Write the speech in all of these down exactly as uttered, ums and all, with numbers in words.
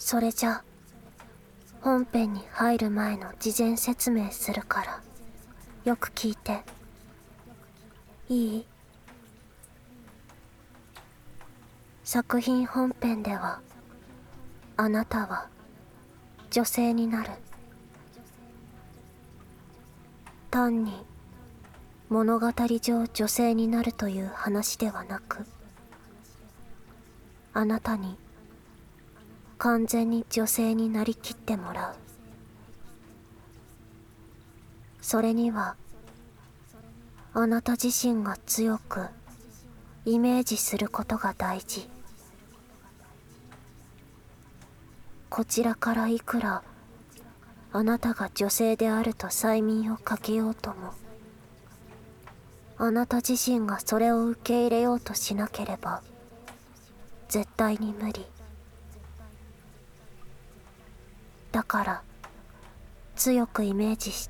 それじゃ本編に入る前の事前説明するからよく聞いていい？作品本編ではあなたは女性になる。単に物語上女性になるという話ではなく、あなたに完全に女性になりきってもらう。それにはあなた自身が強くイメージすることが大事。こちらからいくらあなたが女性であると催眠をかけようとも、あなた自身がそれを受け入れようとしなければ絶対に無理。だから強くイメージして、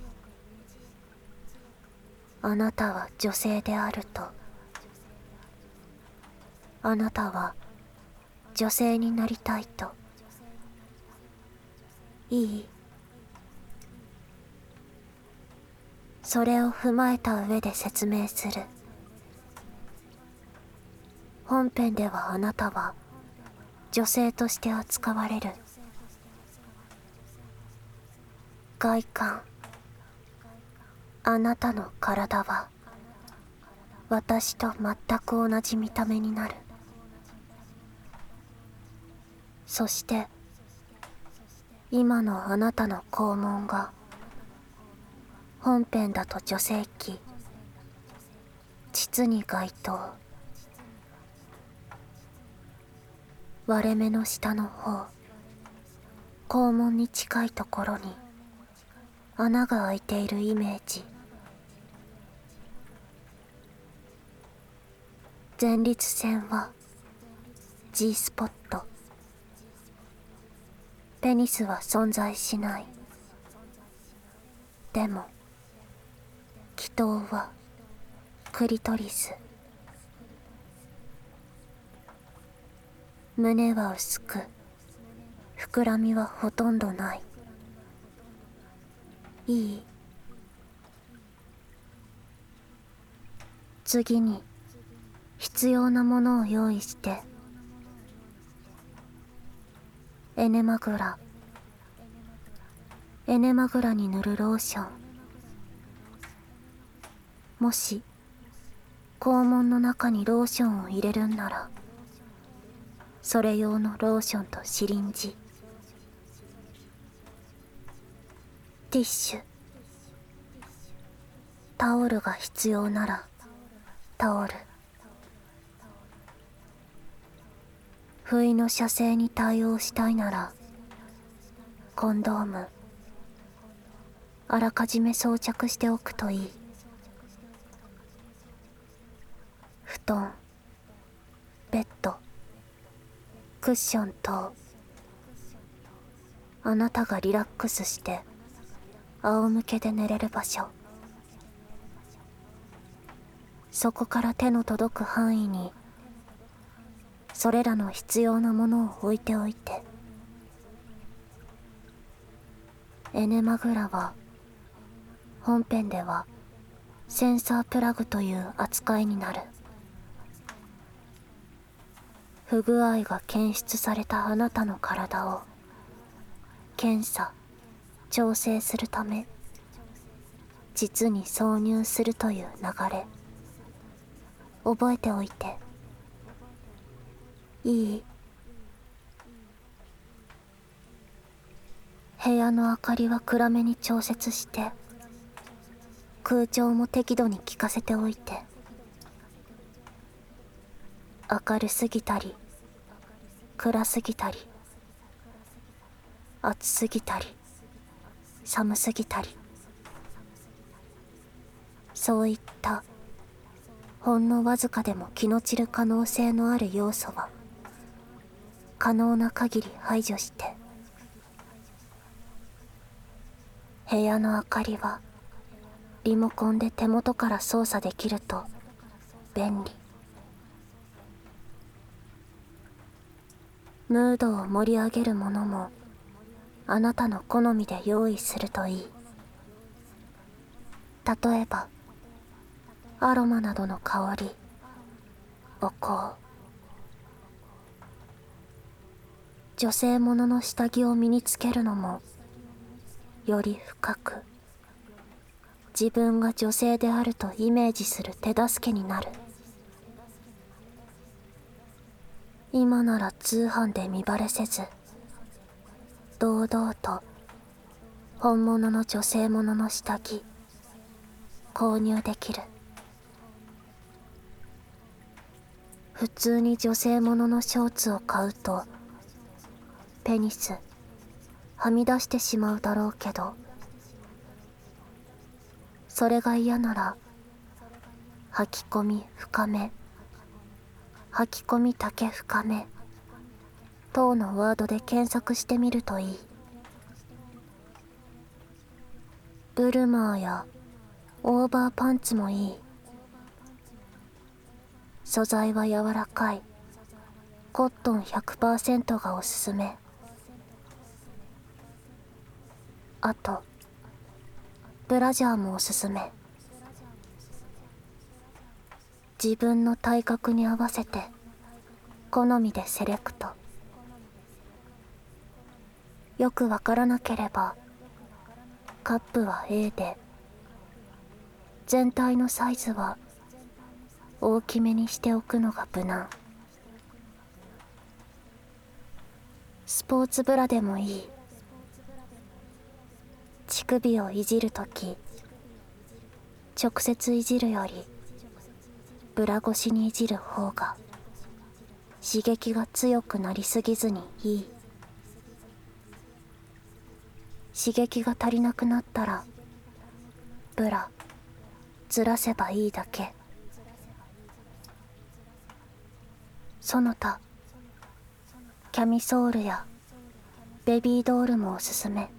あなたは女性であると、あなたは女性になりたいと。いい？それを踏まえた上で説明する。本編ではあなたは女性として扱われる。外観、あなたの体は私と全く同じ見た目になる。そして今のあなたの肛門が本編だと女性器、膣に該当。割れ目の下の方、肛門に近いところに穴が開いているイメージ。前立腺は G スポット。ペニスは存在しない。でも気筒はクリトリス。胸は薄く、膨らみはほとんどない。いい？次に必要なものを用意して。エネマグラ。エネマグラに塗るローション。もし肛門の中にローションを入れるんなら、それ用のローションとシリンジ。ティッシュ。タオルが必要ならタオル。不意の射精に対応したいならコンドーム。あらかじめ装着しておくといい。布団、ベッド、クッション等、あなたがリラックスして仰向けで寝れる場所。そこから手の届く範囲にそれらの必要なものを置いておいて。エネマグラは本編ではセンサープラグという扱いになる。不具合が検出されたあなたの体を検査、調整するため実に挿入するという流れ。覚えておいていい？部屋の明かりは暗めに調節して、空調も適度に効かせておいて。明るすぎたり暗すぎたり、暑すぎたり寒すぎたり、そういったほんのわずかでも気の散る可能性のある要素は可能な限り排除して。部屋の明かりはリモコンで手元から操作できると便利。 ムードを盛り上げるものもあなたの好みで用意するといい。例えばアロマなどの香り、お香。女性ものの下着を身につけるのもより深く自分が女性であるとイメージする手助けになる。今なら通販で見バレせず堂々と本物の女性ものの下着購入できる。普通に女性もののショーツを買うとペニスはみ出してしまうだろうけど、それが嫌なら履き込み深め、履き込み丈深め等のワードで検索してみるといい。ブルマーやオーバーパンツもいい。素材は柔らかいコットン ひゃくパーセント がおすすめ。あとブラジャーもおすすめ。自分の体格に合わせて好みでセレクト。よくわからなければカップは エー で全体のサイズは大きめにしておくのが無難。スポーツブラでもいい。乳首をいじるとき直接いじるよりブラ越しにいじる方が刺激が強くなりすぎずにいい。刺激が足りなくなったらブラずらせばいいだけ。その他キャミソールやベビードールもおすすめ。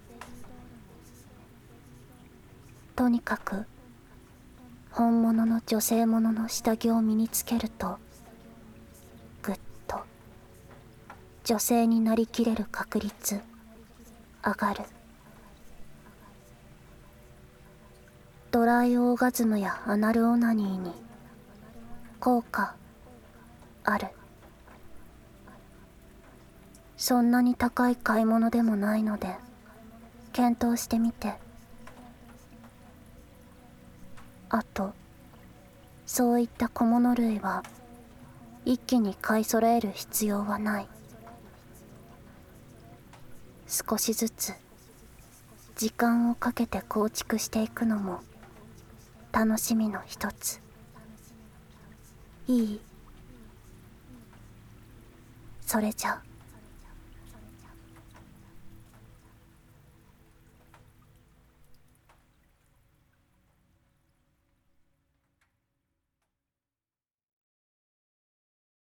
とにかく本物の女性ものの下着を身につけるとぐっと女性になりきれる確率上がる。ドライオーガズムやアナルオナニーに効果ある。そんなに高い買い物でもないので検討してみて。あとそういった小物類は一気に買い揃える必要はない。少しずつ時間をかけて構築していくのも楽しみの一つ。いい？それじゃ。